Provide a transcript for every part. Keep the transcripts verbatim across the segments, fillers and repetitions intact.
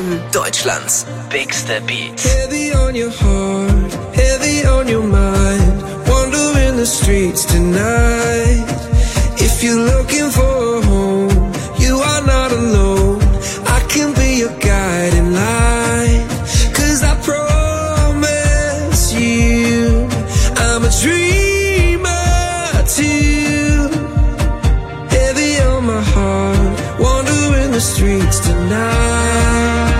Deutschlands bigste Beats. Heavy on your heart, heavy on your mind. Wandering the streets tonight. If you're looking for a home, you are not alone. I can be your guiding light. Cause I promise you, I'm a dreamer too. Heavy on my heart, wandering the streets tonight.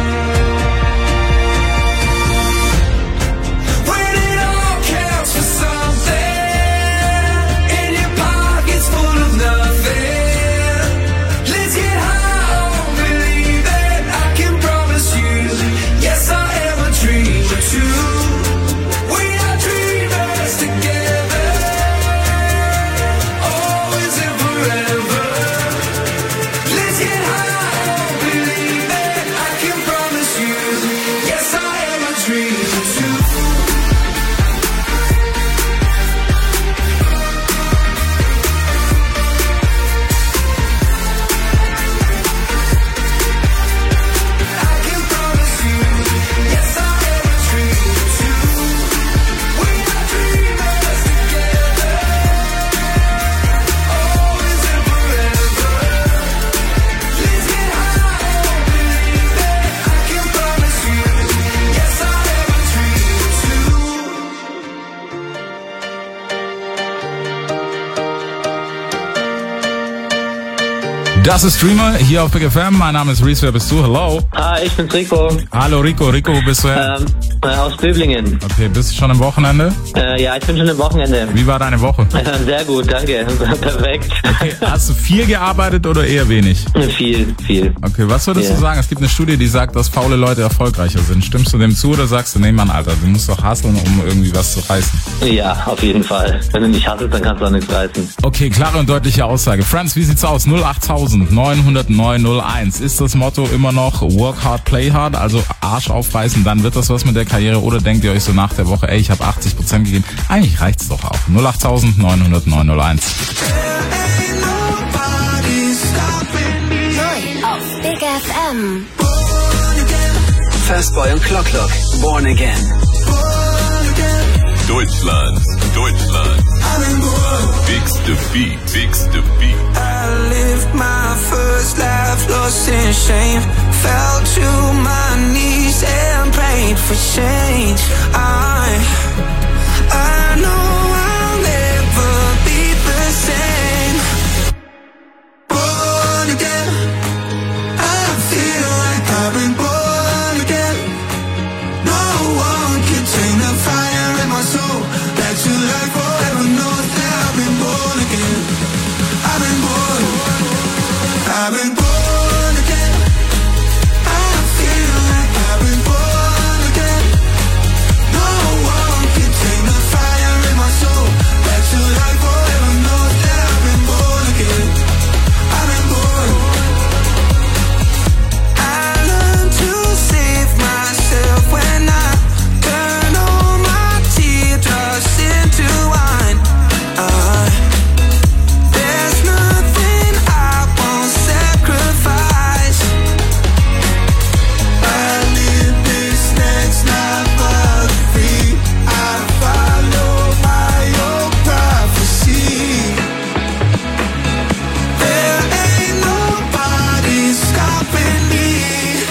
Das ist Streamer hier auf Big F M. Mein Name ist Reese. Wer bist du? Hello. Hi, ich bin's Rico. Hallo Rico. Rico, wo bist du her? Ähm, äh, aus Böblingen. Okay, bist du schon am Wochenende? Äh, ja, ich bin schon am Wochenende. Wie war deine Woche? Äh, sehr gut, danke. Perfekt. Okay, hast du viel gearbeitet oder eher wenig? Viel, viel. Okay, was würdest yeah. du sagen? Es gibt eine Studie, die sagt, dass faule Leute erfolgreicher sind. Stimmst du dem zu oder sagst du, nee Mann, Alter, du musst doch hustlen, um irgendwie was zu reißen? Ja, auf jeden Fall. Wenn du nicht hustlest, dann kannst du auch nichts reißen. Okay, klare und deutliche Aussage. Franz, wie sieht's aus? null acht neun null neun null eins. Ist das Motto immer noch Work hard, play hard? Also Arsch aufreißen, dann wird das was mit der Karriere? Oder denkt ihr euch so nach der Woche, ey, ich habe achtzig Prozent gegeben? Eigentlich reicht's doch auch. null acht neun null neun null eins. Auf Big F M. Fastboy und Clock Clock, Born Again. Deutschland, Deutschland. Bigste Beat, bigste Beat. I lived my first life lost in shame. Fell to my knees and prayed for change. I, I know I'll never be the same. Born again. I feel like I've been born again. No one can take the fire in my soul. Back to life forever knows that I've been born again. I've been born. I've been born again. I feel like I've been born again. No one can take the fire in my soul. Back to life forever knows that I've been born again. I've been born. I learned to save myself when I turn all my teardrops into wine. I, there's nothing I won't sacrifice. I live this next life but free. I follow my own prophecy. There ain't nobody stopping me.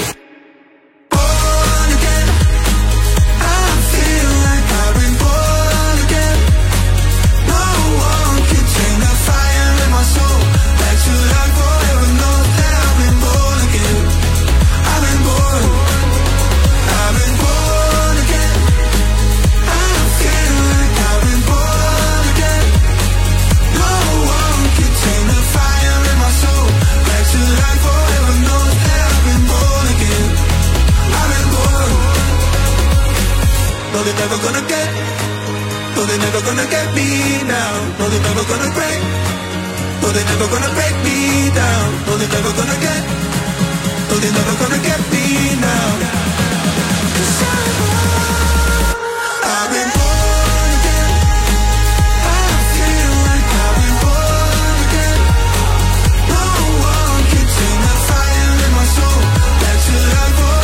Born again. I feel like I've been born again. No one can take the fire in my soul. Back to life forever knows that I've been born again. I've been born. I've been born again. I feel like I've been born again. No one can take the fire in my soul. Back to life forever knows that I've been born again. I've been born. No, they're never gonna get. No, they're never gonna get me now. No, they're never gonna break. No, they're never gonna break me down. No, they're never gonna get. No, they're never gonna get me now. 'Cause I've I've been born again. I feel like I've been born again. No one can take the fire in my soul. Back to life.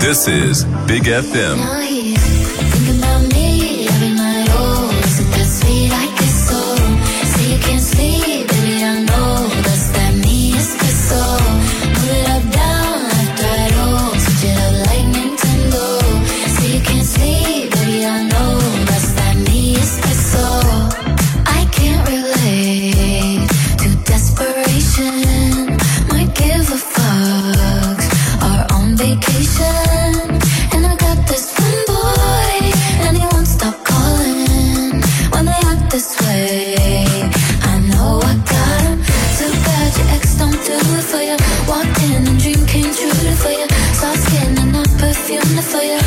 This is Big F M. Now he's thinking about me every night. Oh, is it that sweet? I guess so. Say you can't sleep, baby, I know that's that me espresso. Move it up, down, left, right, oh, switch it up like Nintendo. Say you can't sleep, baby, I know that's that me espresso. I can't relate to desperation. Might give a fuck. Are on vacation. And I got this one boy, and he won't stop calling when they act this way. I know I got him. Too bad your ex don't do it for you. Walked in and dream came true for you. Soft skin and not perfume for you.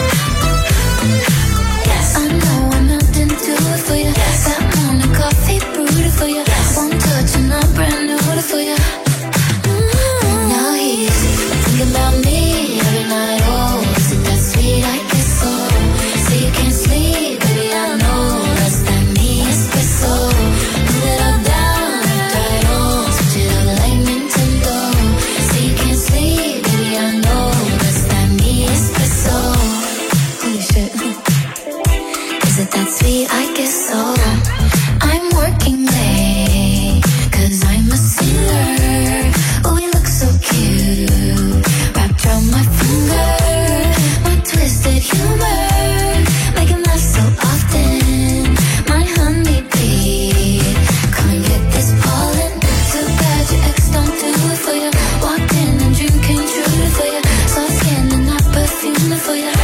Yes, I know I'm not into it for you. That morning coffee brewed for you. One touch and I'm brand new for you. Mm-hmm. Now he's thinking about me every night. Oh, is it that sweet? I guess so. Say you can't sleep, baby, I know that's that me espresso. Move it up, down, left, right, oh, switch it up like Nintendo. Say you can't sleep, baby, I know that's that me espresso. Holy shit. Is it that sweet? I guess so. I'm working late, cause I'm a sinner. Oh, you look so cute, wrapped around my finger. My twisted humor, making laugh so often. My honeybee, come and get this pollen. Too bad your ex don't do it for you. Walked in and dream came true for you. Soft skin and not perfume for you.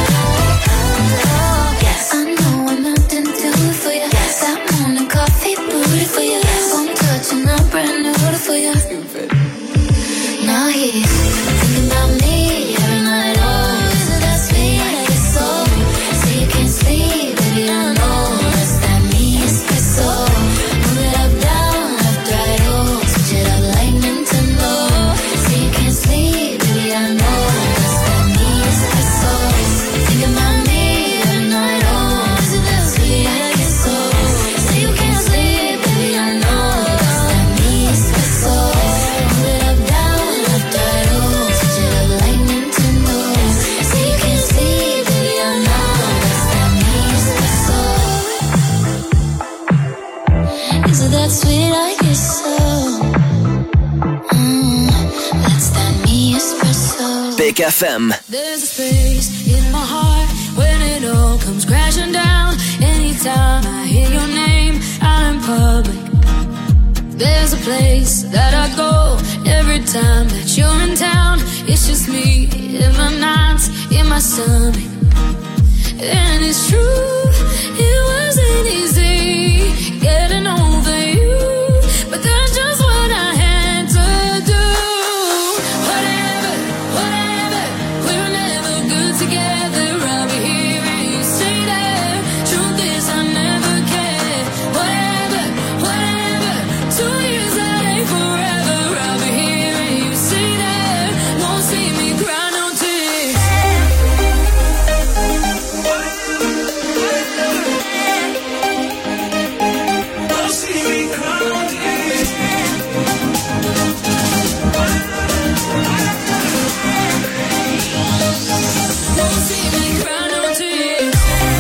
Yes, I know I'm not into it for you. That morning coffee booty for you. One touch and I'm brand new for you. Now he's thinking about me every night. Oh, is it that sweet? I guess so. Say you can't sleep, baby, I know that's that me espresso. Move it up, down, left, right, oh, switch it up like Nintendo. Say you can't sleep, baby, I know that's that me espresso. Thinking about me every night. Oh, is it that sweet? I guess so. Say you can't sleep, baby, I know that's that me espresso. Move it up, down, left, right, oh, switch it up like Nintendo. Say you can't sleep, baby, I know that's that me espresso. Is it that sweet? I guess so. Mm, that's that me espresso. Big F M. There's a space in my heart when it all comes crashing down. Anytime I hear your name out in public, there's a place that I go every time that you're in town. It's just me in my nights, in my stomach. And it's true, it wasn't easy getting over you, but that's just what I had to do. Whatever, whatever, we were never good together. I'll be here and you say that. Truth is I never cared. Whatever, whatever, two years that ain't forever. I'll be here and you say that. Won't see me cry no tears. Won't see me cry no tears.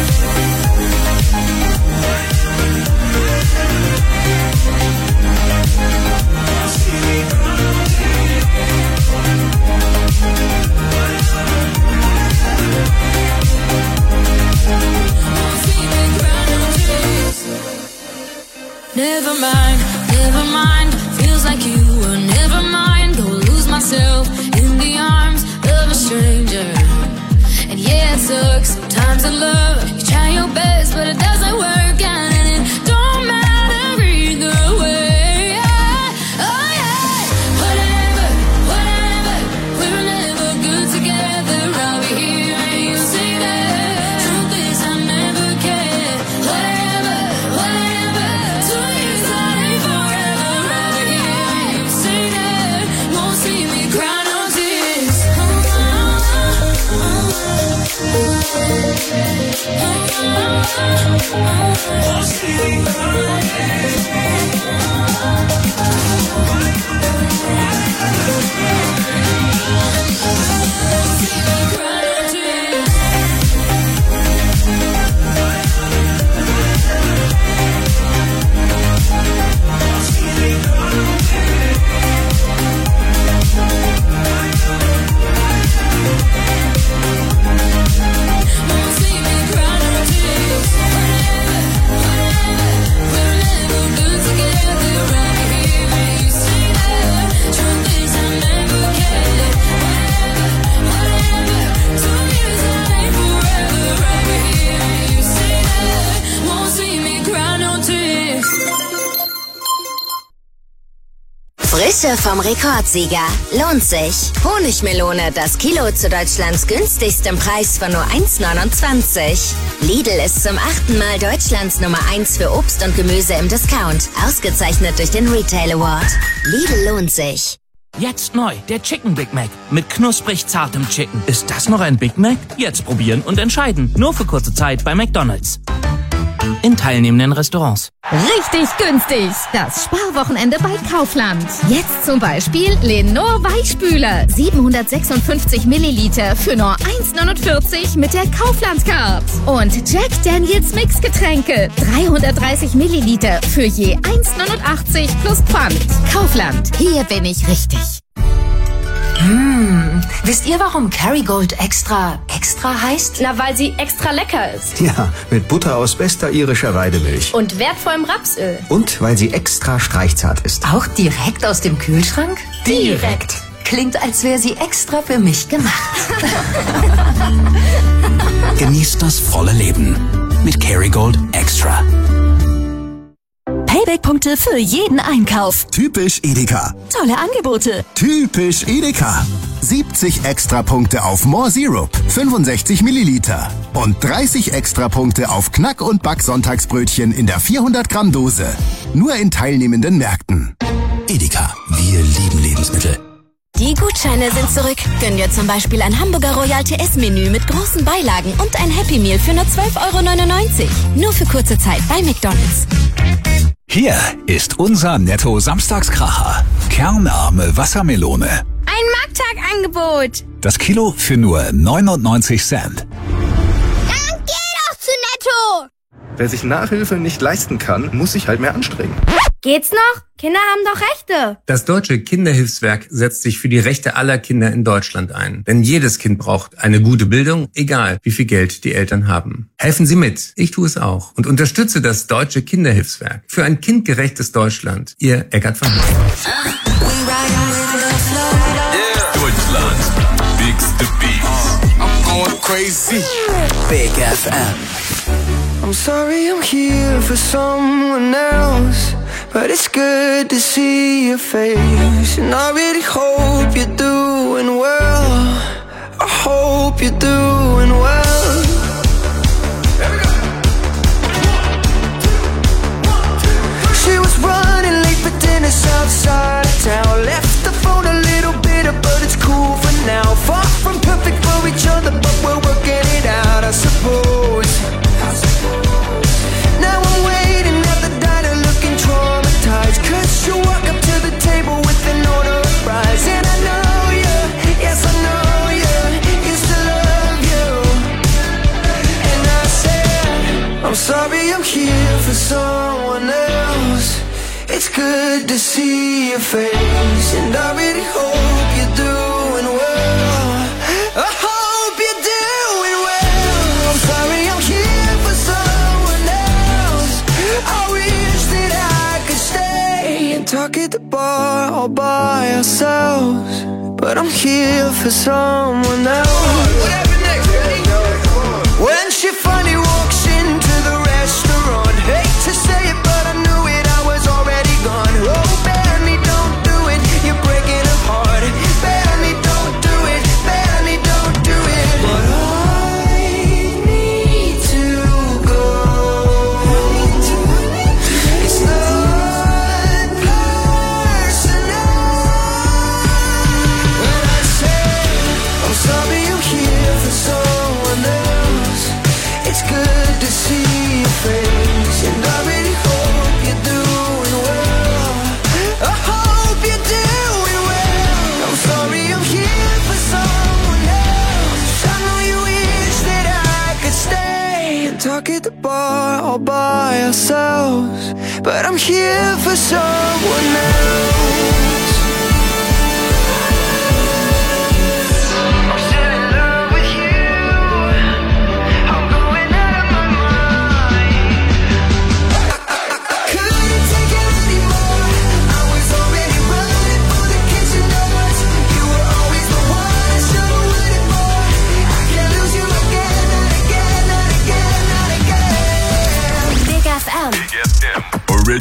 Won't see me cry no tears. Never mind, never mind. Feels like you were never mind. Go lose myself in the arms of a stranger. And yeah, it sucks sometimes to love. You try your best, but it doesn't work out, and it don't matter either way. Yeah. Oh yeah. Whatever, whatever, we were never good together. I'll be here and you say that. Truth is I never cared. Whatever, whatever, two years that ain't forever. I'll be here and you say that. Won't see me cry no tears. Oh, oh, oh, oh, oh. Frische vom Rekordsieger. Lohnt sich. Honigmelone, das Kilo zu Deutschlands günstigstem Preis von nur eins neunundzwanzig. Lidl ist zum achten Mal Deutschlands Nummer eins für Obst und Gemüse im Discount. Ausgezeichnet durch den Retail Award. Lidl lohnt sich. Jetzt neu, der Chicken Big Mac mit knusprig zartem Chicken. Ist das noch ein Big Mac? Jetzt probieren und entscheiden. Nur für kurze Zeit bei McDonald's. In teilnehmenden Restaurants. Richtig günstig. Das Sparwochenende bei Kaufland. Jetzt zum Beispiel Lenor Weichspüler. siebenhundertsechsundfünfzig Milliliter für nur eins neunundvierzig mit der Kaufland-Card. Und Jack Daniels Mixgetränke. dreihundertdreißig Milliliter für je eins neunundachtzig plus Pfand. Kaufland. Hier bin ich richtig. Hm, wisst ihr, warum Kerrygold extra extra heißt? Na, weil sie extra lecker ist. Ja, mit Butter aus bester irischer Weidemilch. Und wertvollem Rapsöl. Und weil sie extra streichzart ist. Auch direkt aus dem Kühlschrank? Direkt. Klingt, als wäre sie extra für mich gemacht. Genießt das volle Leben mit Kerrygold Extra. Payback-Punkte für jeden Einkauf. Typisch Edeka. Tolle Angebote. Typisch Edeka. siebzig Extrapunkte auf More Syrup, fünfundsechzig Milliliter. Und dreißig Extrapunkte auf Knack- und Back-Sonntagsbrötchen in der vierhundert Gramm Dose. Nur in teilnehmenden Märkten. Edeka, wir lieben Lebensmittel. Die Gutscheine sind zurück. Gönn dir zum Beispiel ein Hamburger Royal T S-Menü mit großen Beilagen und ein Happy Meal für nur zwölf Euro neunundneunzig. Nur für kurze Zeit bei McDonald's. Hier ist unser Netto-Samstagskracher. Kernarme Wassermelone. Ein Markttagangebot. Das Kilo für nur neunundneunzig Cent. Dann geh doch zu Netto. Wer sich Nachhilfe nicht leisten kann, muss sich halt mehr anstrengen. Geht's noch? Kinder haben doch Rechte. Das Deutsche Kinderhilfswerk setzt sich für die Rechte aller Kinder in Deutschland ein. Denn jedes Kind braucht eine gute Bildung, egal wie viel Geld die Eltern haben. Helfen Sie mit. Ich tue es auch. Und unterstütze das Deutsche Kinderhilfswerk für ein kindgerechtes Deutschland. Ihr Eckart van Horn. Deutschland, bigste Beats. I'm going crazy. Big F M. I'm sorry I'm here for someone else, but it's good to see your face. And I really hope you're doing well. I hope you're doing well. She was running late for dinner outside of town. Left the phone a little bitter, but it's cool for now. Far from perfect for each other, but we're working it out, I suppose. Now I'm waiting at the diner looking traumatized, cause you walk up to the table with an order of fries. And I know you, yes I know you, used to love you. And I said, I'm sorry I'm here for someone else. It's good to see your face, and I really hope you're doing well. I hope you're doing well. I'm sorry I'm here for someone else. I wish that I could stay and talk at the bar all by ourselves, but I'm here for someone else. What happened next? When she finally walks into the restaurant, hate to say it, but I knew it, I was already gone. Oh, Benny, don't do it, you're breaking her heart. Benny, don't do it, Benny, don't do it. But I need to go. It's not personal. When I say I'm sorry I'm here for someone else, it's good to see your face, and I really hope you're doing well. I hope you're doing well. I'm sorry I'm here for someone else. I know you wish that I could stay and talk at the bar all by ourselves, but I'm here for someone else. I'm still in love with you. I'm going out of my mind. Couldn't take it anymore. I was already running for the kitchen doors. You were always the one I should have waited for. I can't lose you again, not again, not again, not again. Big F M. Big F M. Original.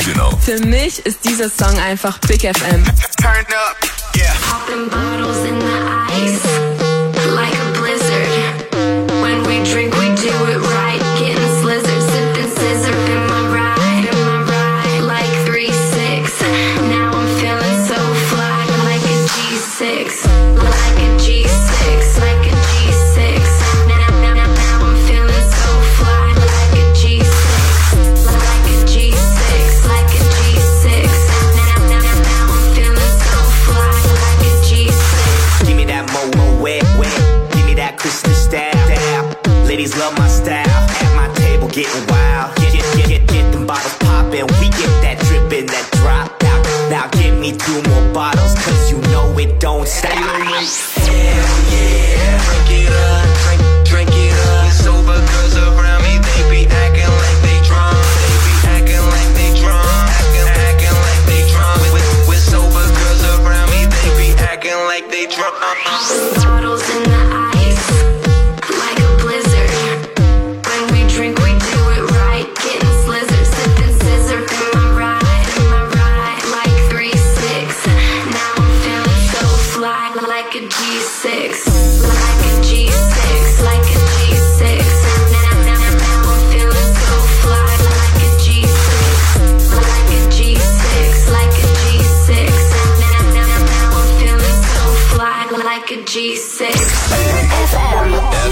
Für mich ist dieser Song einfach Big F M. Turn up, yeah. Popping bottles in the ice, like a blizzard. When we drink, we do it right. Getting slizzard, sipping scissor in my ride, in my ride, like three six. Now I'm feeling so fly, like a G six, like a G six, like a G six. Now, now, now, now I'm feeling so fly, like a G six, like a G six, like a G six. Now, now, now, now I'm feeling so fly, like a G six. Give me that mo mo wet wet. Give me that Christmas style. Ladies love my style. At my table getting wild. Get get get get, get them bottles poppin'. We get that drippin', that drop out. Now get me two more bottles, cause you know it don't stop. Hell yeah, drink it up, drink, drink it up. Sober girls around me, they be acting like they drunk. They be acting like they drunk, acting, acting like they drunk. With, with sober girls around me, they be acting like they drunk. Bottles in the ice, like a blizzard. When we drink, we do it right. Getting slizzard, sipping scissor in my ride, in my ride, like three six. Now I'm feeling so fly, like a G six, like a G six, like a G six. Now, now, now I'm feeling so fly, like a G six, like a G six, like a G six. Now, now, now I'm feeling so fly, like a G six. F M.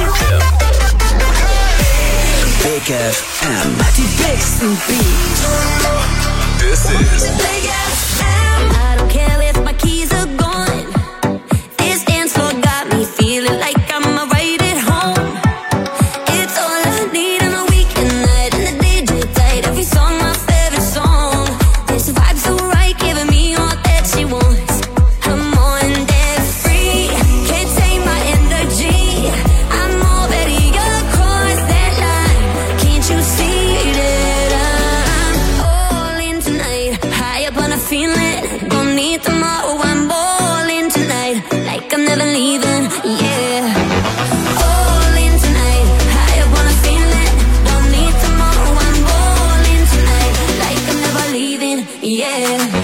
Big F M. Die bigsten Beats. This is Big F M. I don't care if my keys are gone. This dance floor got me feeling like I'm right at home. It's all I need on a weekend night, and the D J played every song, my favorite song. This vibe so right, giving me all that she wants. I'm on that free, can't take my energy. I'm already across that line. Can't you see that I'm all in tonight? High up on a feeling, don't need tomorrow. I'm all in tonight, like I'm never leaving. Yeah, all in tonight. High up on a feeling, don't need tomorrow. I'm all in tonight, like I'm never leaving. Yeah.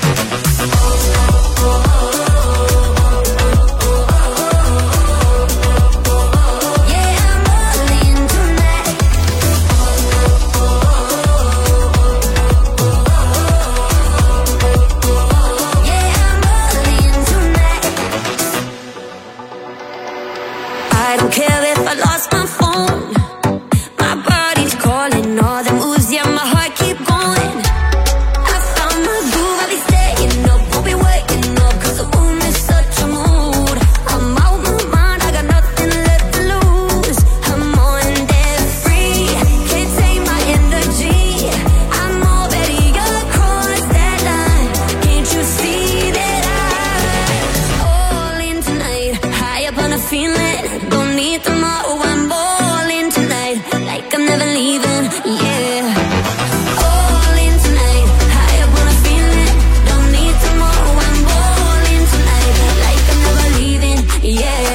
I don't care if I lost my phone. My body's calling, all the moves, yeah, my heart keep going. I found my groove, I'll be staying up, won't be waking up, cause the room is such a mood. I'm out my mind, I got nothing left to lose. I'm on that free, can't take my energy. I'm already across that line. Can't you see that I'm all in tonight? High up on a feeling, don't need tomorrow. I'm all in tonight, like I'm never leaving. Yeah, all in tonight. High up on a feeling, don't need tomorrow. I'm all in tonight, like I'm never leaving. Yeah,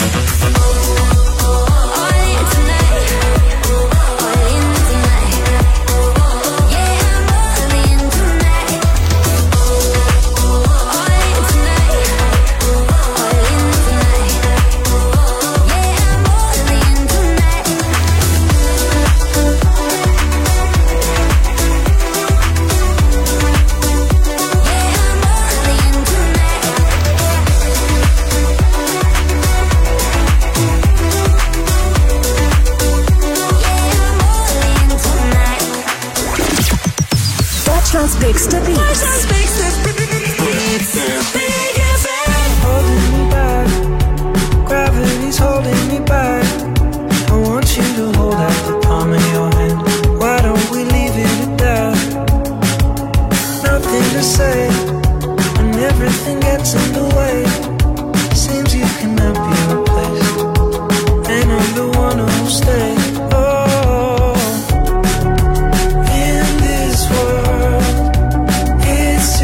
all in tonight, all in tonight. Yeah, I'm all in tonight, all in tonight, all in tonight. Yeah, I'm all in tonight. Deutschlands bigste Beats. Holding me back, gravity's holding me back. I want you to hold out the palm of your hand. Why don't we leave it at that? Nothing to say, when everything gets in the way. Seems you cannot be replaced, and I'm the one who'll stay. Oh, in this world, it's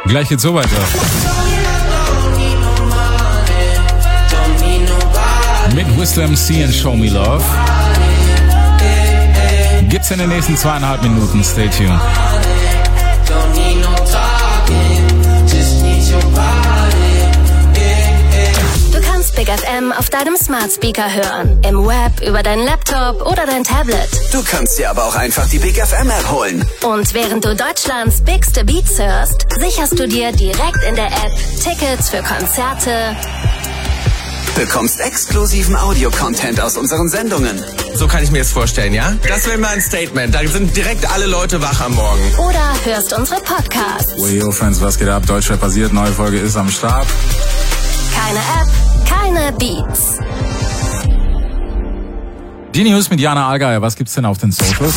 Gleich geht's so weiter. Mit Wisdom C and Show Me Love. Gibt's in den nächsten zweieinhalb Minuten. Stay tuned. Du kannst Big F M auf deinem Smart Speaker hören, im Web, über deinen Laptop oder dein Tablet. Du kannst dir aber auch einfach die Big F M App holen. Und während du Deutschlands bigste Beats hörst, sicherst du dir direkt in der App Tickets für Konzerte, Bekommst exklusiven Audio-Content aus unseren Sendungen. So kann ich mir das vorstellen, ja? Das wäre mal ein Statement. Da sind direkt alle Leute wach am Morgen. oder hörst unsere Podcasts. Yo, Friends, was geht ab? Deutschrap passiert, neue Folge ist am Start. Keine App, keine Beats. Die News mit Jana Allgeier. Was gibt's denn auf den Socials?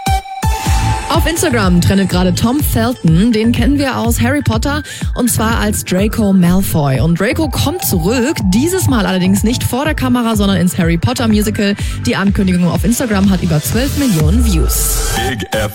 Auf Instagram trendet gerade Tom Felton, den kennen wir aus Harry Potter, und zwar als Draco Malfoy. Und Draco kommt zurück, dieses Mal allerdings nicht vor der Kamera, sondern ins Harry Potter Musical. Die Ankündigung auf Instagram hat über zwölf Millionen Views. Big F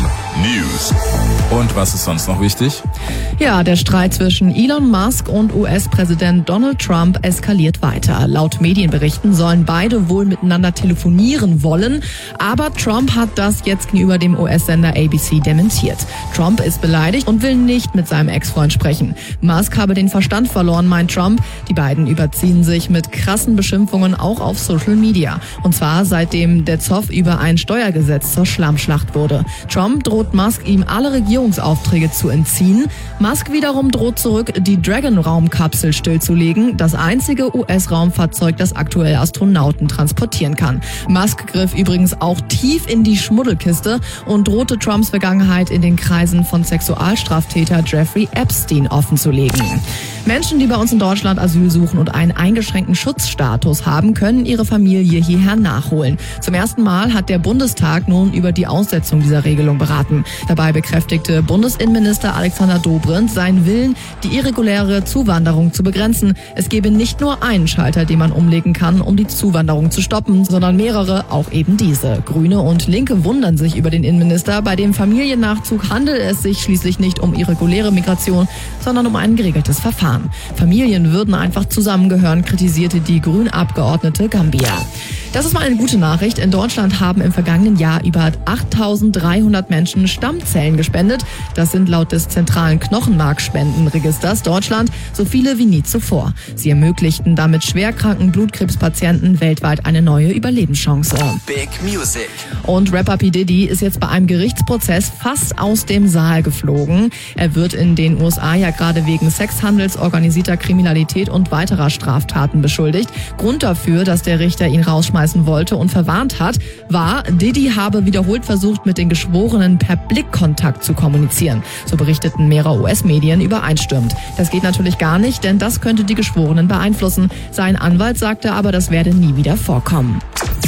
M News. Und was ist sonst noch wichtig? Ja, der Streit zwischen Elon Musk und U S-Präsident Donald Trump eskaliert weiter. Laut Medienberichten sollen beide wohl miteinander telefonieren wollen, aber Trump hat das jetzt gegenüber dem U S-Sender A B C dementiert. Trump ist beleidigt und will nicht mit seinem Ex-Freund sprechen. Musk habe den Verstand verloren, meint Trump. Die beiden überziehen sich mit krassen Beschimpfungen auch auf Social Media. Und zwar seitdem der Zoff über ein Steuergesetz zur Schlammschlacht wurde. Trump droht Musk, ihm alle Regierungsaufträge zu entziehen. Musk wiederum droht zurück, die Dragon-Raumkapsel stillzulegen, das einzige U S-Raumfahrzeug, das aktuell Astronauten transportieren kann. Musk griff übrigens auch tief in die Schmuddelkiste und drohte Trumps Vergangenheit in den Kreisen von Sexualstraftäter Jeffrey Epstein offenzulegen. Menschen, die bei uns in Deutschland Asyl suchen und einen eingeschränkten Schutzstatus haben, können ihre Familie hierher nachholen. Zum ersten Mal hat der Bundestag nun über die Aussetzung dieser Regelung beraten. Dabei bekräftigte Bundesinnenminister Alexander Dobrindt seinen Willen, die irreguläre Zuwanderung zu begrenzen. Es gebe nicht nur einen Schalter, den man umlegen kann, um die Zuwanderung zu stoppen, sondern mehrere, auch eben diese. Grüne und Linke wundern sich über den Innenminister. Bei dem Familiennachzug handelt es sich schließlich nicht um irreguläre Migration, sondern um ein geregeltes Verfahren. Familien würden einfach zusammengehören, kritisierte die Grünabgeordnete Gambia. Das ist mal eine gute Nachricht. In Deutschland haben im vergangenen Jahr über achttausenddreihundert Menschen Stammzellen gespendet. Das sind laut des zentralen Knochenmarkspendenregisters Deutschland so viele wie nie zuvor. Sie ermöglichten damit schwerkranken Blutkrebspatienten weltweit eine neue Überlebenschance. Big Music. Und Rapper P. Diddy ist jetzt bei einem Gerichtsprozess fast aus dem Saal geflogen. Er wird in den U S A ja gerade wegen Sexhandels, organisierter Kriminalität und weiterer Straftaten beschuldigt. Grund dafür, dass der Richter ihn rausschmeißen wollte und verwarnt hat, war, Diddy habe wiederholt versucht, mit den Geschworenen per Blickkontakt zu kommunizieren. So berichteten mehrere U S-Medien übereinstimmend. Das geht natürlich gar nicht, denn das könnte die Geschworenen beeinflussen. Sein Anwalt sagte aber, das werde nie wieder vorkommen.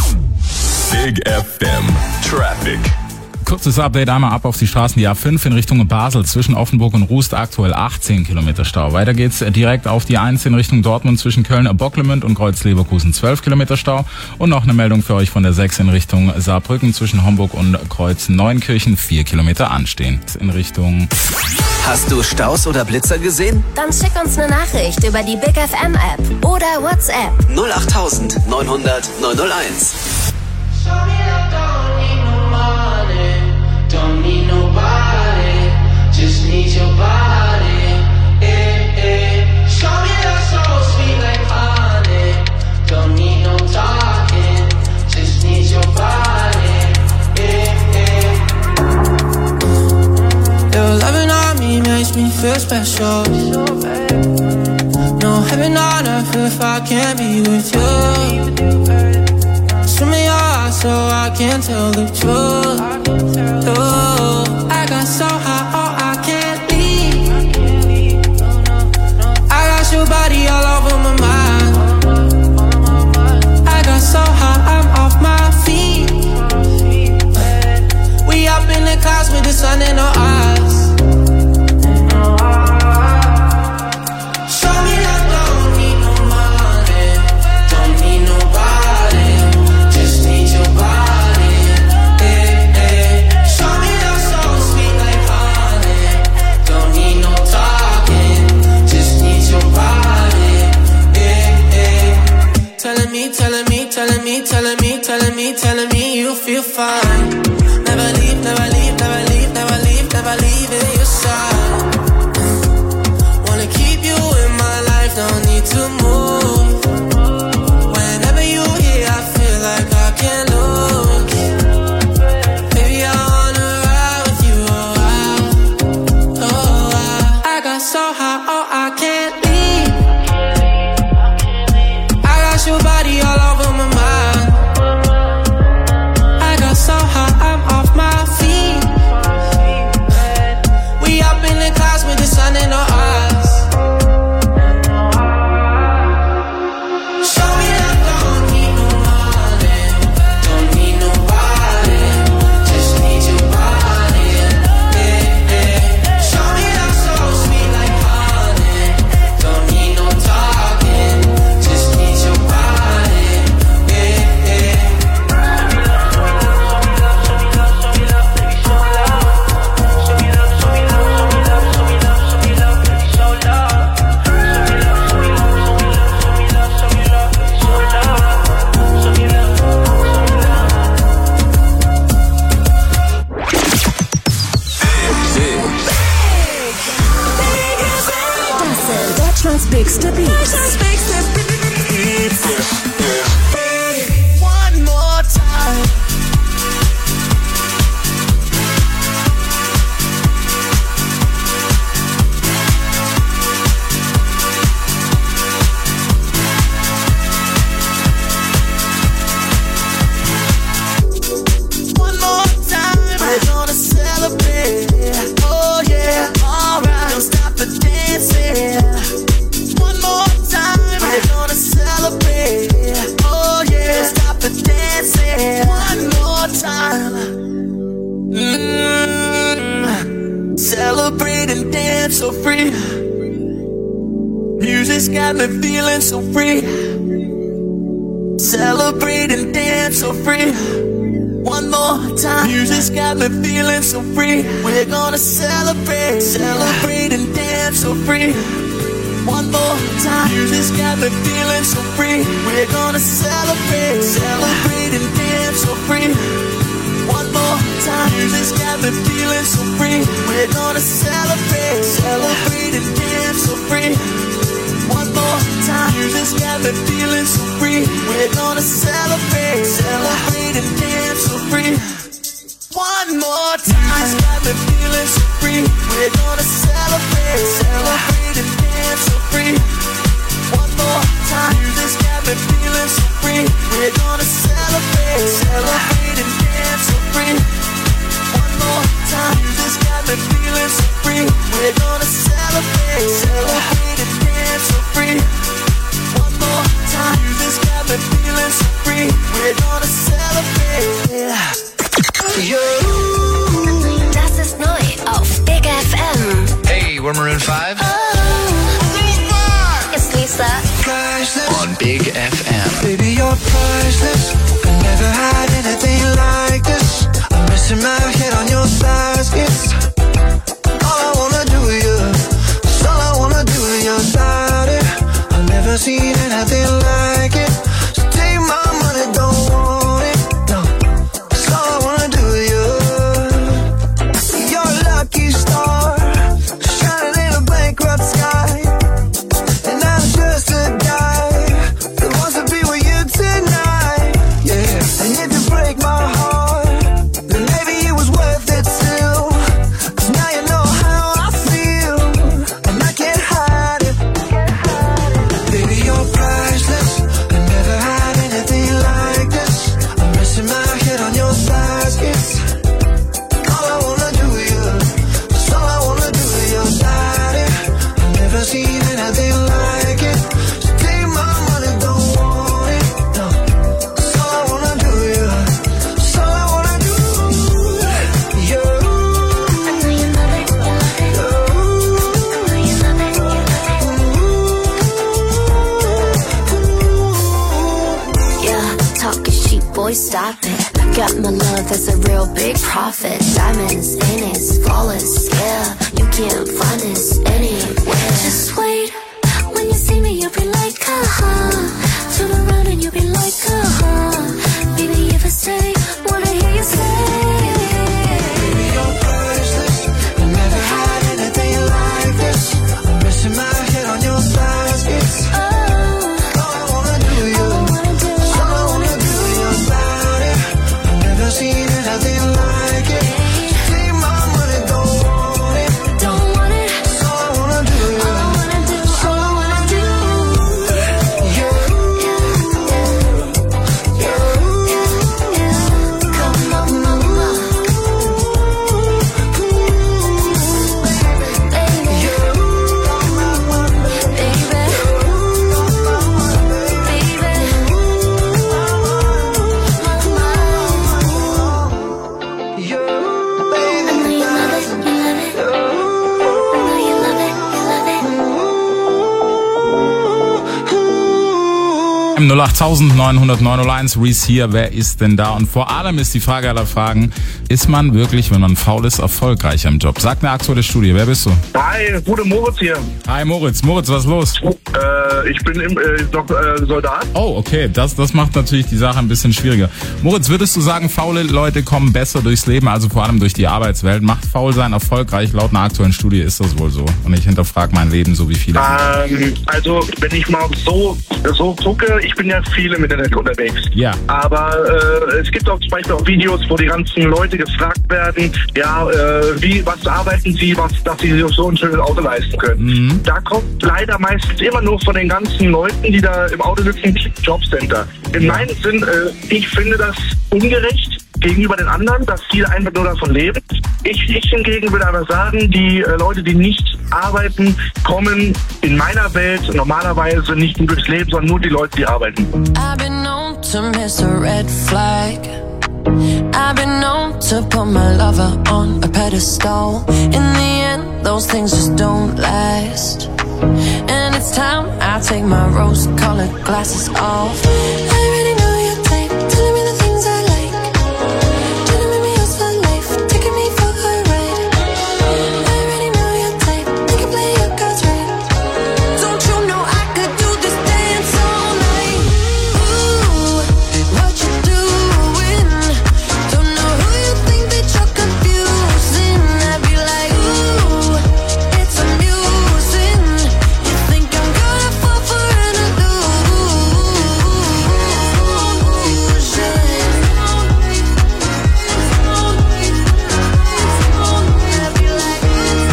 Big F M Traffic. Kurzes Update einmal ab auf die Straßen. Die A fünf in Richtung Basel zwischen Offenburg und Rust aktuell achtzehn Kilometer Stau. Weiter geht's direkt auf die eins in Richtung Dortmund zwischen Köln, Bocklemünd und Kreuz-Leverkusen zwölf Kilometer Stau. Und noch eine Meldung für euch von der sechs in Richtung Saarbrücken zwischen Homburg und Kreuz-Neunkirchen vier Kilometer anstehen. In Richtung... Hast du Staus oder Blitzer gesehen? Dann schick uns eine Nachricht über die Big F M App oder WhatsApp. null achttausend neunhundert neunhunderteins. Don't need nobody, just need your body. Eh, eh. Show me that soul sweet like honey. Don't need no talking, just need your body. Eh, eh. Your loving on me makes me feel special. No heaven on earth if I can't be with you. Show me your eyes so I can tell the truth. Oh, I got so high, oh, I can't leave. I got your body all over my mind. I got so high, I'm off my feet. We up in the clouds with the sun in our eyes. Show me that don't need no money, don't need nobody. Just need your body, eh, eh. Show me me, telling me you feel fine. Never leave, never leave, never leave, never leave, never leave in your side. Wanna keep you in my life, don't need to move. Whenever you here, I feel like I can't lose. Baby, I wanna ride with you, oh, I, oh, I, I got so high, oh, I can't leave. I got your body all over my mind. I got so high, I'm off my feet. We up in the clouds with the sun in our eyes. Show me that don't need nobody, don't need nobody, just need your body, yeah, yeah. Show me that so sweet like honey, don't need no talking, just need your body, yeah, yeah. Das sind Deutschlands bigste Beats. One more time. One more time. We're gonna celebrate. Oh yeah, alright. Don't stop the dancing. One more time. We're gonna celebrate. Oh yeah, don't stop the dancing. One more time. Mm. Celebrate and dance so free. Music's got me feeling so free. Celebrate and dance so free. One more time. Music's got me feeling so free. We're gonna celebrate, celebrate and dance so free. One more time. Music's got me feeling so free. We're gonna celebrate, celebrate and dance so free. One more time. Music's got me feeling so free. We're gonna celebrate, celebrate and dance so free. One more time. Music's got me feeling so free. We're gonna celebrate, celebrate and dance so free. One more time. Music's got me feeling so free. We're gonna celebrate, celebrate and dance so free. One more time. Music's got me feeling so free. We're gonna celebrate, celebrate and dance so free. One more time. Music's got me feeling so free. We're gonna celebrate, celebrate and dance so free. One more time. Music's got me feeling so free. We're gonna celebrate. Das ist neu auf Big F M. Hey, we're Maroon five. It's Lisa. On Big F M. Baby, you're priceless. I never had anything like this. I'm missing my head on your thighs. It's all I wanna do with you. It's all I wanna do with your body. I've never seen anything like it. So take my money, don't want it. No, it's all I wanna do with you. You're a lucky star, shining in a bankrupt sky. And I'm just a guy that wants to be with you tonight. Yeah, and if you break my heart, then maybe it was worth it still. 'Cause now you know how I feel, and I can't hide it. Baby, you're priceless. I never had anything like this. I'm missing my head on your thighs. It's all I wanna do with you. It's all I wanna do with your body. I've never seen anything like it. So take my money, don't want it. No, it's all I wanna do with you. It's all I wanna do. You. Yeah, talking cheap, boy, stop it. Got my love, that's a real big profit. Diamonds in it, flawless, yeah. You can't find this anywhere. Just wait, when you see me, you'll be like, uh-huh. Turn around and you'll be like, uh-huh. Baby, if I say null acht neun null null neun null eins, Reese hier, wer ist denn da? Und vor allem ist die Frage aller Fragen, ist man wirklich, wenn man faul ist, erfolgreicher im Job? Sagt eine aktuelle Studie, wer bist du? Hi, gute Moritz hier. Hi Moritz, Moritz, was ist los? Äh, ich bin im, äh, doch, äh, Soldat. Oh, okay, das, das macht natürlich die Sache ein bisschen schwieriger. Moritz, würdest du sagen, faule Leute kommen besser durchs Leben, also vor allem durch die Arbeitswelt? Macht faul sein erfolgreich? Laut einer aktuellen Studie ist das wohl so. Und ich hinterfrage mein Leben, so wie viele. Ähm, also, wenn ich mal so, so gucke, ich bin ja viel im Internet unterwegs. Ja. Aber äh, es gibt auch zum Beispiel auch Videos, wo die ganzen Leute gefragt werden, ja, äh, wie, was arbeiten sie, was, dass sie sich so ein schönes Auto leisten können. Mhm. Da kommt leider meistens immer nur von den ganzen Leuten, die da im Auto sitzen, Jobcenter. In meinem Sinn, äh, ich finde das ungerecht gegenüber den anderen, dass viele einfach nur davon leben. Ich, ich hingegen würde aber sagen, die äh, Leute, die nicht arbeiten, kommen in meiner Welt normalerweise nicht nur durchs Leben, sondern nur die Leute, die arbeiten. I've been known to miss a red flag. I've been known to put my lover on a pedestal. In the end, those things just don't last. And it's time I take my rose-colored glasses off. I already know your type, telling me the things I like. Trying to make me yours for life, taking me for a ride. I already know your type, we can play your cards right. Don't you know I could do this dance all night? Ooh, what you doing? Don't know who you think that you're confusing. I'd be like, ooh, it's amusing. You think I'm gonna fall for an illusion? I'd be like,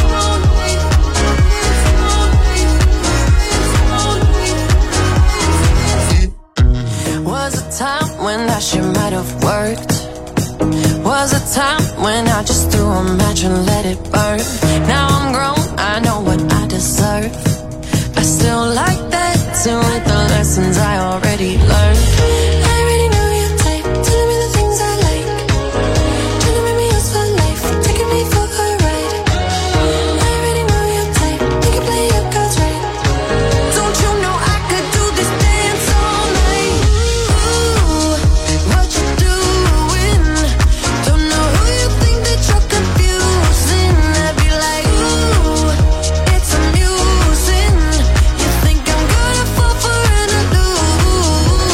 was a time when that shit might have worked. Was a time when I just threw a match and let it burn. Now I'm grown, I know what I deserve. I still like that too with the lessons I already learned. I already know your type, telling me the things I like. Trying to make me yours for life, taking me for a ride. I already know your type, we can play your cards right. Don't you know I could do this dance all night? Ooh, what you doing? Don't know who you think that you're confusing. I'd be like, ooh, it's amusing. You think I'm gonna fall for an illusion?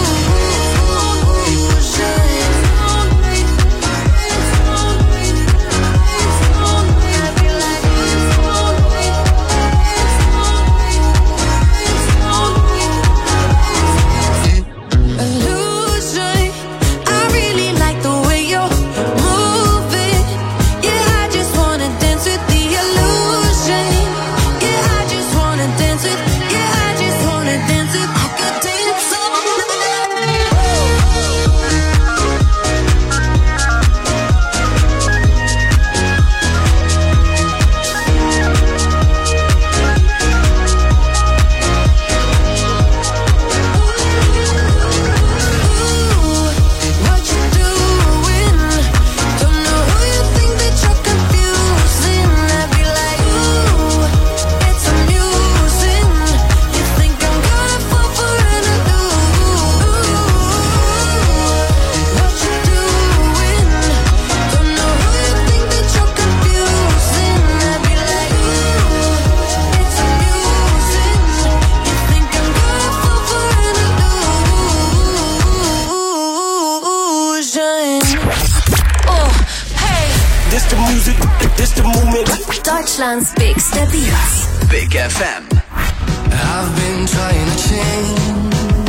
I'd be like, illusion. I really like the way you're moving. Yeah, I just wanna dance with the illusion. Yeah, I just wanna dance with. Yeah, I just wanna dance with. I could dance all what you doing? Don't know who you think that you're confusing. I'd be like, ooh, it's amusing. You think I'm gonna fall for an illusion? What you doing? Don't know who you think that you're confusing. I'd be like, ooh, it's amusing. You think I'm gonna fall for an illusion? Oh, hey. This the music, this the movement. Deutschlands bigster Beats. Big F M. I've been trying to change,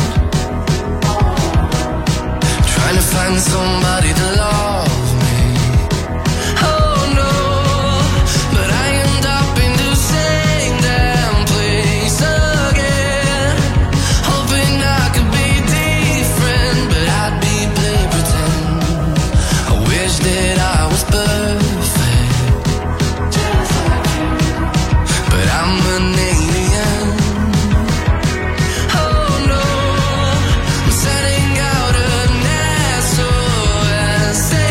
trying to find somebody to love me. Oh no, but I end up in the same damn place again. Hoping I could be different, but I'd be play pretend. I wish that I was perfect, but I'm an alien. Oh no, I'm setting out a nest so I say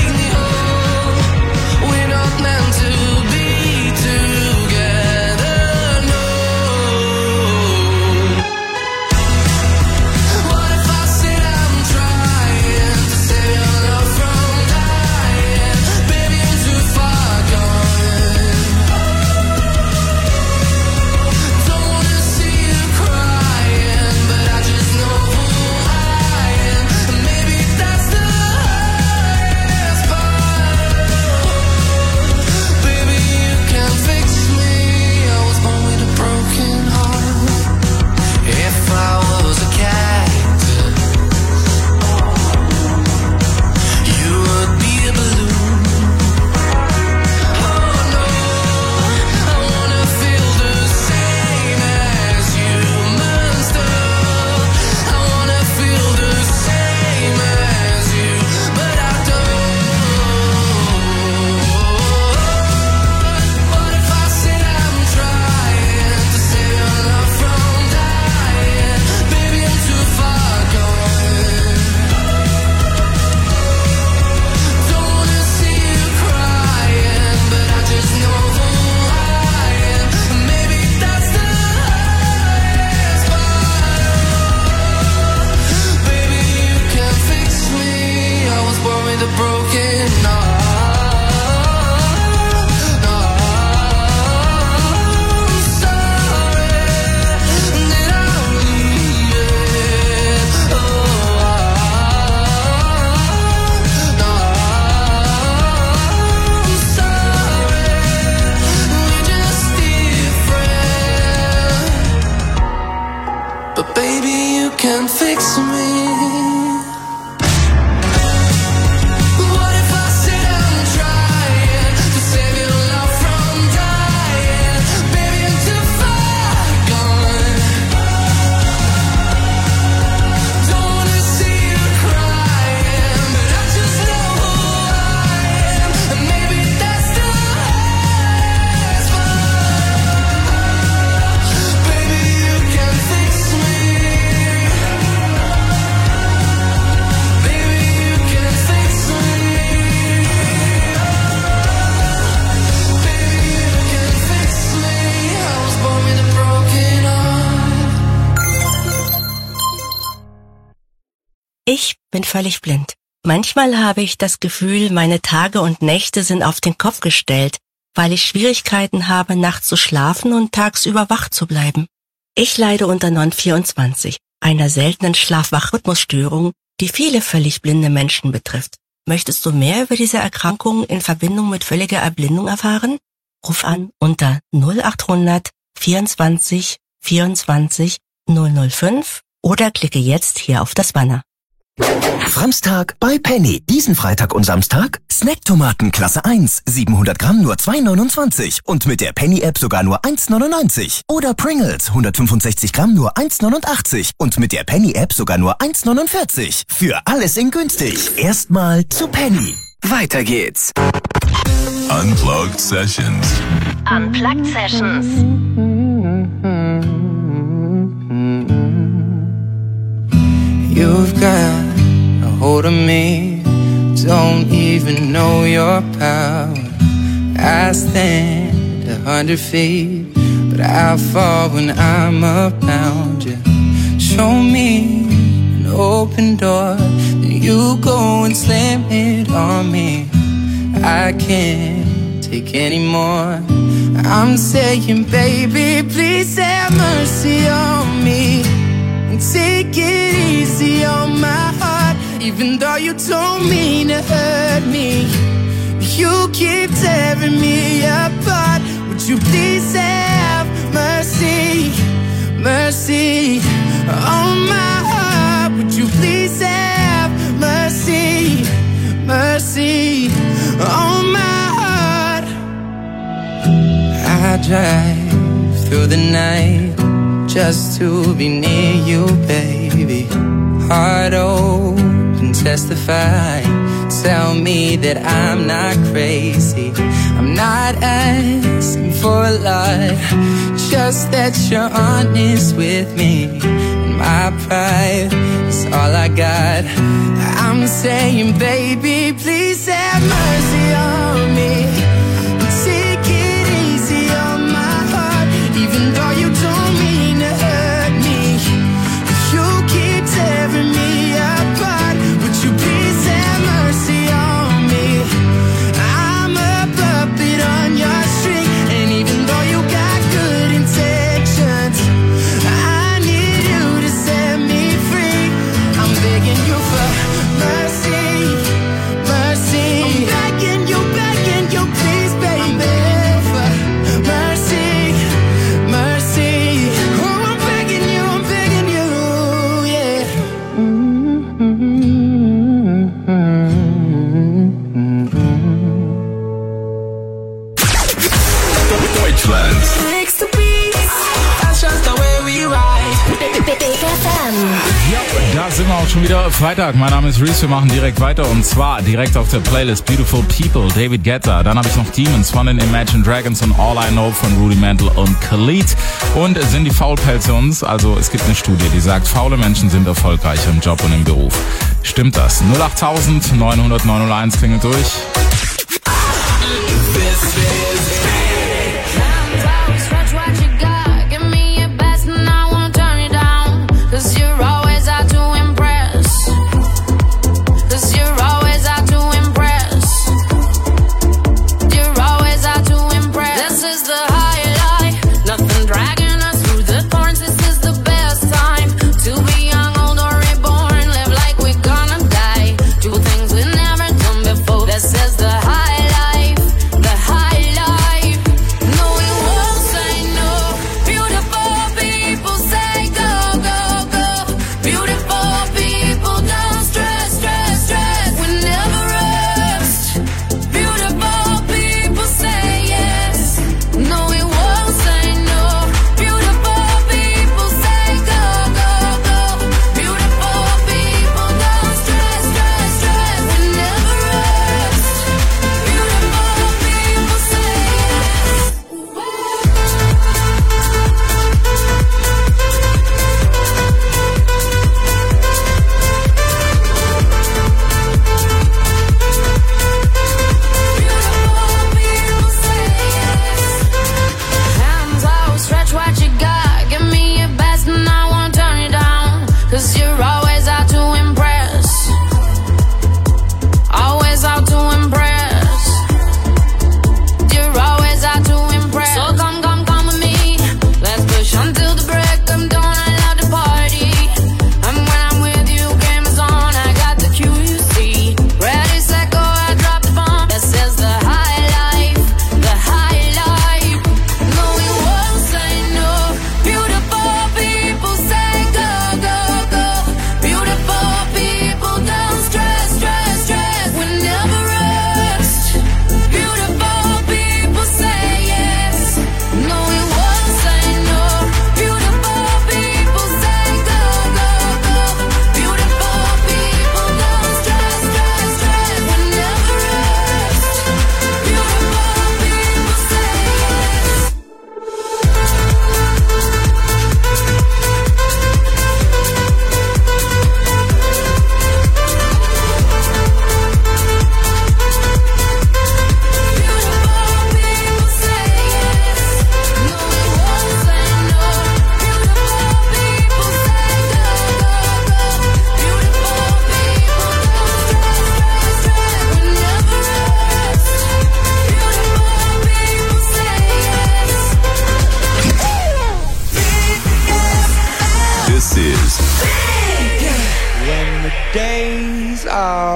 bin völlig blind. Manchmal habe ich das Gefühl, meine Tage und Nächte sind auf den Kopf gestellt, weil ich Schwierigkeiten habe, nachts zu schlafen und tagsüber wach zu bleiben. Ich leide unter N O N vierundzwanzig, einer seltenen Schlaf-Wach-Rhythmusstörung, die viele völlig blinde Menschen betrifft. Möchtest du mehr über diese Erkrankung in Verbindung mit völliger Erblindung erfahren? Ruf an unter null achthundert vierundzwanzig vierundzwanzig null null fünf oder klicke jetzt hier auf das Banner. Framstag bei Penny. Diesen Freitag und Samstag Snacktomaten Klasse eins, siebenhundert Gramm nur zwei neunundzwanzig und mit der Penny-App sogar nur eins neunundneunzig. Oder Pringles, hundertfünfundsechzig Gramm nur eins neunundachtzig und mit der Penny-App sogar nur eins neunundvierzig. Für alles in günstig. Erstmal zu Penny. Weiter geht's. Unplugged Sessions. Unplugged Sessions. You've got a hold of me, don't even know your power. I stand a hundred feet, but I fall when I'm around you. Show me an open door, then you go and slam it on me. I can't take any more. I'm saying, baby, please have mercy on me. Take it easy on my heart, even though you don't mean to hurt me. You keep tearing me apart. Would you please have mercy, mercy on my heart? Would you please have mercy, mercy on my heart? I drive through the night just to be near you, baby. Heart open, testify. Tell me that I'm not crazy. I'm not asking for a lot, just that you're honest with me. And my pride is all I got. I'm saying, baby, please have mercy on me. Take it easy on my heart, even though you don't mean tearing me apart. Would you please have mercy on me? I'm a puppet on your string, and even though you got good intentions, I need you to set me free. I'm begging you for mercy, mercy. I'm begging you, begging you, please, baby, for mercy, mercy. Oh, I'm begging you, I'm begging you, yeah. Deutschland. Ja, da sind wir auch schon wieder. Freitag, mein Name ist Reese, wir machen direkt weiter und zwar direkt auf der Playlist Beautiful People, David Guetta. Dann habe ich noch Demons von den Imagine Dragons und All I Know von Rudimental und Khalid. Und sind die Faulpelze uns? Also es gibt eine Studie, die sagt, faule Menschen sind erfolgreicher im Job und im Beruf. Stimmt das? null acht neun null neun null eins klingelt durch. This is the high life, the high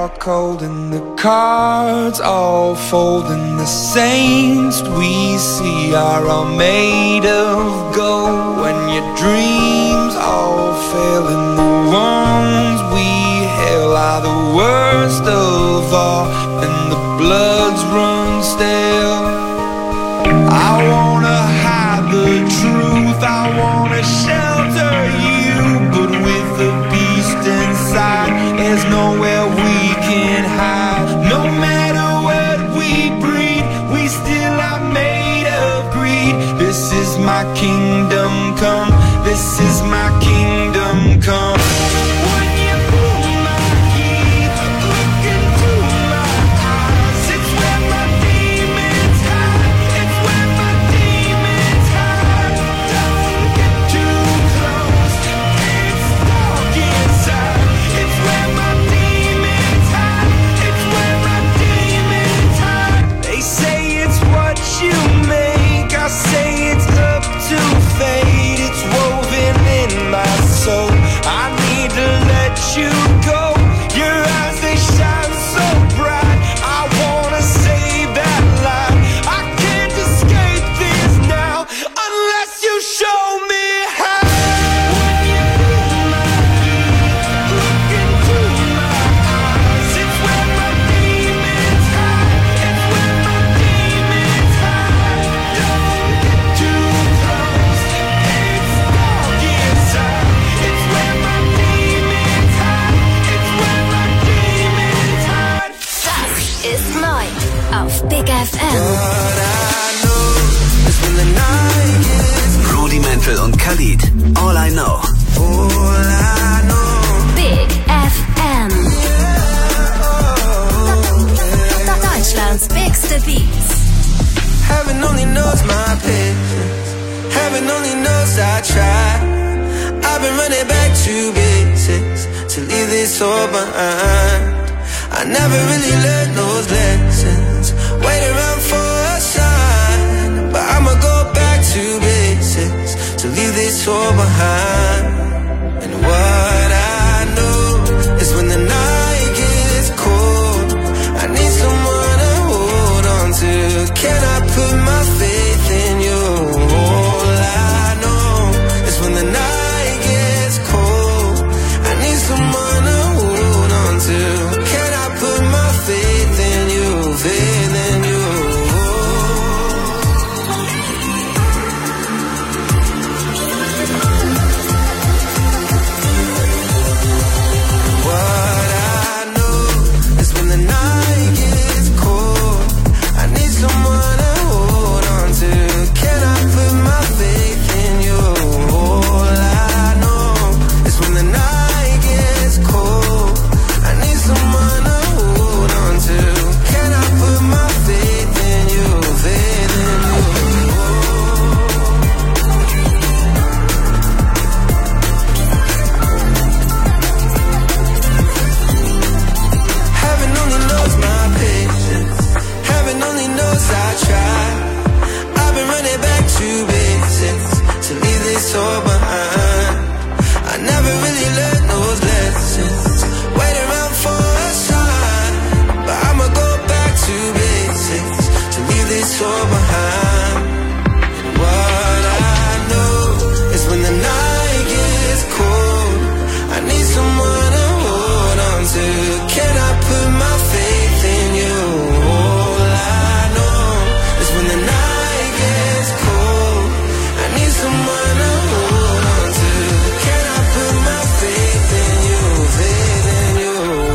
cold and the cards all fold, and the saints we see are all made of gold. When your dreams all fail and the ones we hail are the worst of all, and the bloods run stale. I wanna hide the truth, I wanna shelter you, but with the beast inside, there's nowhere we can hide. No matter what we breed, we still are made of greed. This is my kingdom come, this is my kingdom come. Big F M. Rudimental und Khalid. All I know. Big F M. Deutschlands bigste Beats. Heaven only knows my patience. Heaven only knows I try. I've been running back to basics to leave this all behind. I never really learned those lessons. Wait around for a sign, but I'ma go back to basics to leave this all behind. And what I know is when the night gets cold, I need someone to hold on to. Can I put my faith in you? All I know is when the night gets cold, I need someone to hold on to. Can I put my faith in you? Faith in you. What I know is when the night gets cold, I need someone to hold on to. Can I put my faith in you? All I know is when the night gets cold, I need someone to hold on to. Can I put my faith in you? Faith in you. Heaven only knows my patience. Heaven only knows I try. I've been running back to basics to leave this all behind. I never really learned those lessons. Wait around for a sign, but I'ma go back to basics to leave this all behind. And what I know is when the night gets cold, I need someone to hold on to. Can I put my faith in you? All I know is when the night gets cold, I need someone to hold on to. Can I put my faith in you? Faith in you.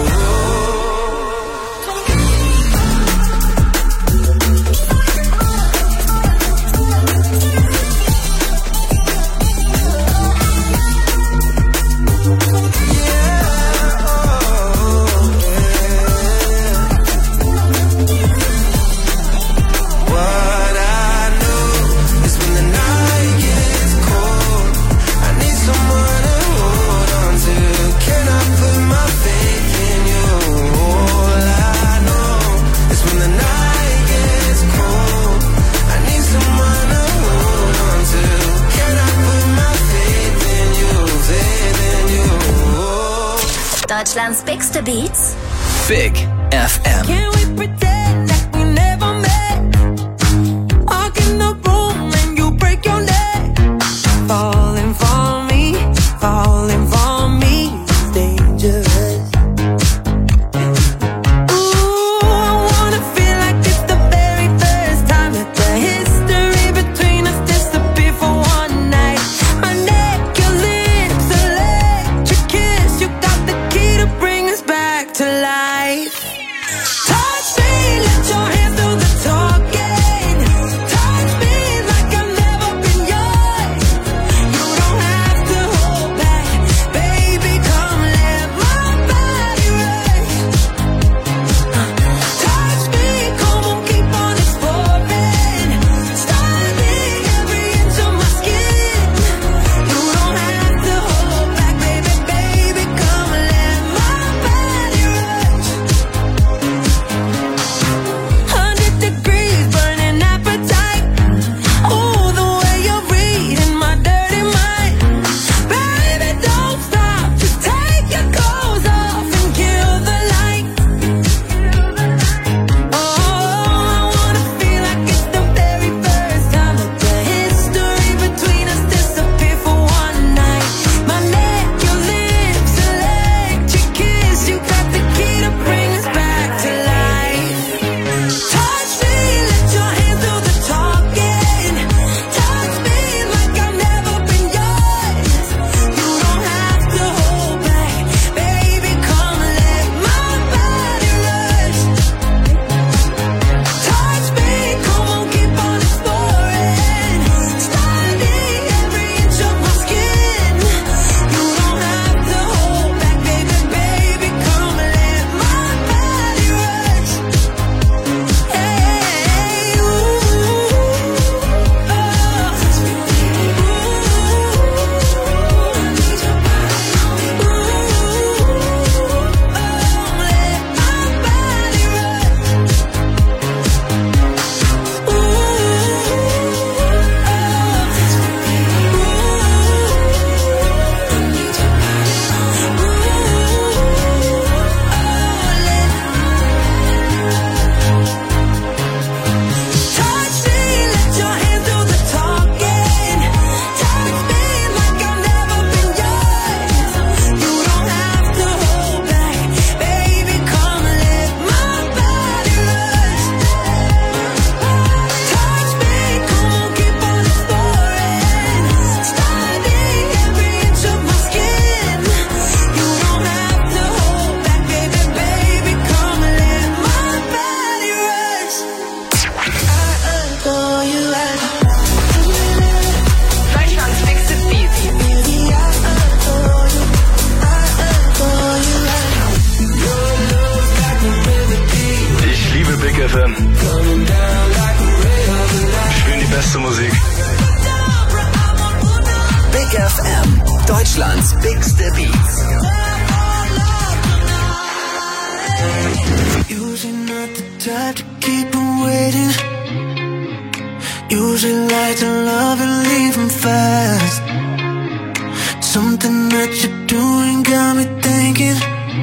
What I know is when the night gets cold, I need someone to hold on to. Can I put my faith in you? All I know is when the night gets cold, I need someone to hold on to. Can I put my faith in you? Faith in you. Deutschlands bigste Beats. Big F M. Can we pretend like we never met? Walk in the room and you break your neck. Falling for me, falling for me is dangerous. Ooh, I wanna feel like it's the very first time that the history between us disappear for one night. My neck, your lips, electric kiss. You got the key to bring us back to life. Touch me, let your hands do the talking. Touch me like I've never been yours. You don't have to hold back, baby, come let my body rush. Touch me, come on, keep on exploring. Studying every inch of my skin. You don't have to hold back, baby, baby, come let my body rush. Hundred degrees, burning appetite. Oh, the way you're reading my dirty mind. Baby, don't stop, just take your clothes off and kill the light. Oh, I wanna feel like it's the very first time that the history between us disappear for one night. My neck, your lips, electric kiss. You got the key to bring us back to life. Touch me, let your hands do the talking. Touch me like I've never been yours. You don't have to hold back, baby, come let my body rush. Touch me, come on, keep on exploring. Studying every inch of my skin. You don't have to hold back, baby, baby, come let my body rush. Hey, ooh, touch me, let your hands do the talking. Touch me like I've never been yours. You don't have to hold back, baby, come let my body rush. Touch me, come on, keep on exploring. Studying every inch of my skin. You don't have to hold back, baby, baby, come let my body rush. Adore you, Deutschlands nächste Beats. Ich liebe Big F M. Spielen die beste Musik. Big F M. Deutschlands bigste Beats. Usually not the type to keep on waiting. Usually like to love and leave 'em fast. Something that you're doing got me thinking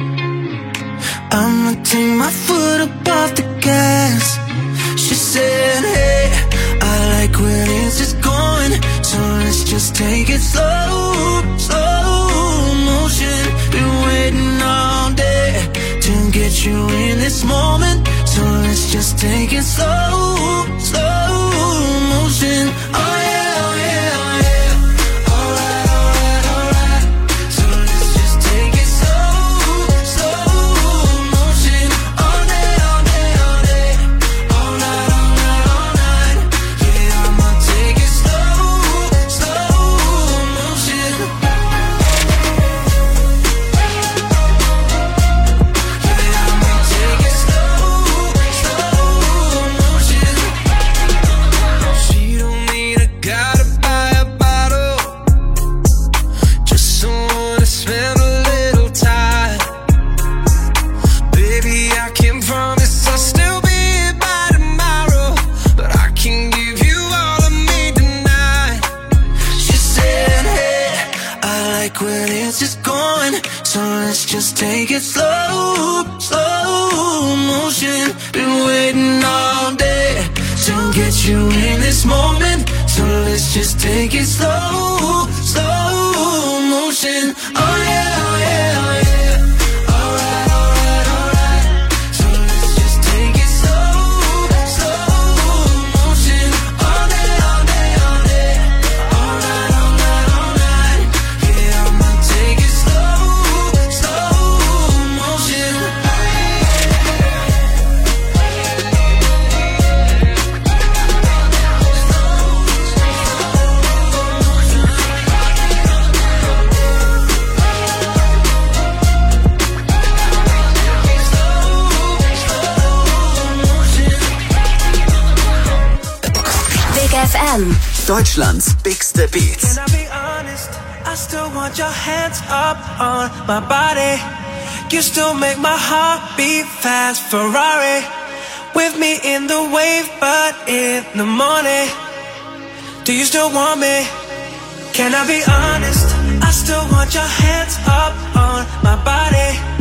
I'ma take my foot up off the gas. She said, hey, I like where this is going, so let's just take it slow, slow motion. Been waiting all day to get you in this moment, so let's just take it slow, slow motion. Oh yeah, oh yeah, oh yeah. Alright, alright, alright. So let's just take it slow, slow motion. All day, all day, all day. All night, all night, all night. Yeah, I'ma take it slow, slow motion. Yeah, I'ma take it slow, slow motion. She don't need a guy to buy a bottle, just someone to spend a little time. Baby, I can promise I'll still be here by tomorrow, but I can give you all of me tonight. She said, hey, I like where this is going, so let's just take it slow, slow motion. Been waiting all day to get you in this moment. So let's just take it slow, slow motion. Oh yeah, oh yeah, oh yeah. Alright, alright, alright. So let's just take it slow, slow motion. All day, all day, all day. Alright, alright, alright. Yeah, I'ma take it slow, slow motion. F M. Deutschlands bigste Beats. Can I be honest? I still want your hands up on my body. You still make my heart beat fast. Ferrari with me in the wave, but in the morning. Do you still want me? Can I be honest? I still want your hands up on my body.